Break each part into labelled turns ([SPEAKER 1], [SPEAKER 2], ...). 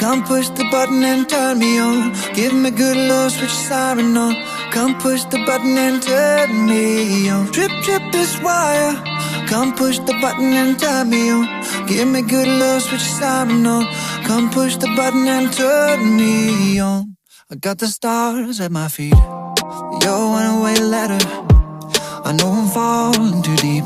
[SPEAKER 1] Come push the button and turn me on. Give me good love, switch your siren on. Come push the button and turn me on. Trip, trip this wire. Come push the button and turn me on. Give me good love, switch your siren on. Come push the button and turn me on. I got the stars at my feet. Your one-way letter. I know I'm falling too deep.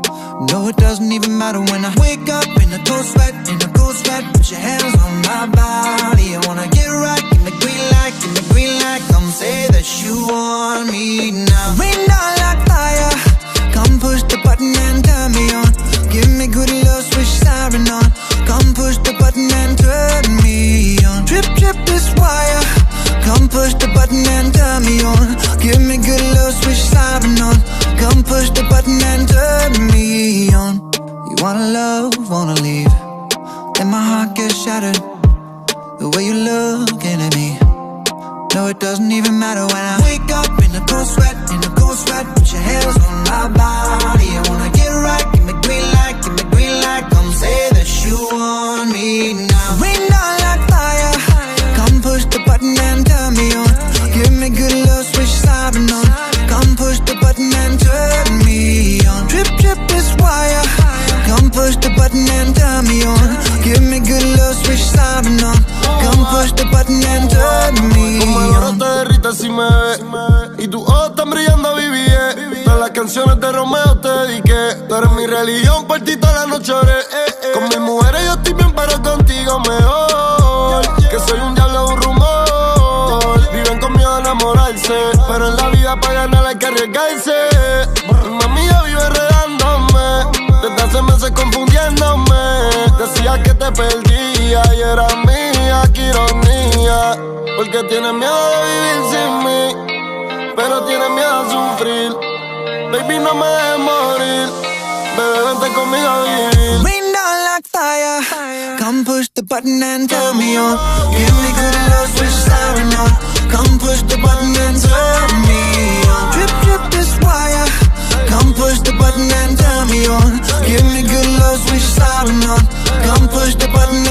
[SPEAKER 1] No, it doesn't even matter when I wake up in a cold sweat, in a cold sweat. Put your hands on my body. I wanna get right, give me green light, give me green light. Come say that you want me now. Rain down like fire. Come push the button and turn me on. Give me good love, switch siren on. Come push the button and turn me on. Trip, trip this wire. Come push the button and turn me on. Give me good love, switch siren on. Come push the button and turn me on. You wanna love, wanna leave. Then my heart gets shattered. The way you're looking at me. No, it doesn't even matter when I wake up in a cold sweat, in a cold sweat. Put your hands on my body. I wanna get right, give me green light, give me green light. Come say that you want me now. Rain down like fire. Come push the button and turn me on. Give me good love, switch siren on. Come push the button and turn me on. Trip, trip this wire. Come push the button and turn me on. Give me good love, switch siren on. Come push the button and turn me on.
[SPEAKER 2] Como el oro te derrite si me ves y tus ojos están brillando, viví. Todas las canciones de Romeo te dediqué. Tú eres mi religión, por ti toda la noche oré. Con mis mujeres yo estoy bien, pero contigo mejor. Que soy un diablo, un rumor. Viven con miedo a enamorarse, pero en la vida para ganar hay que arriesgarse. Mami, yo vivo enredándome. Desde hace meses confundiéndome. Decía que te perdía y era mía, qué ironía. Porque tienes miedo de vivir sin mí, pero tienes miedo a sufrir. Baby, no me dejes morir. Bebé, vente conmigo a vivir.
[SPEAKER 1] Rain down like fire. Come push the button and turn me on. Give me good love, switch siren on. Come push the button and turn me on. Trip, trip this wire. Come push the button and turn me on. Give me good love, switch siren on. Come push the button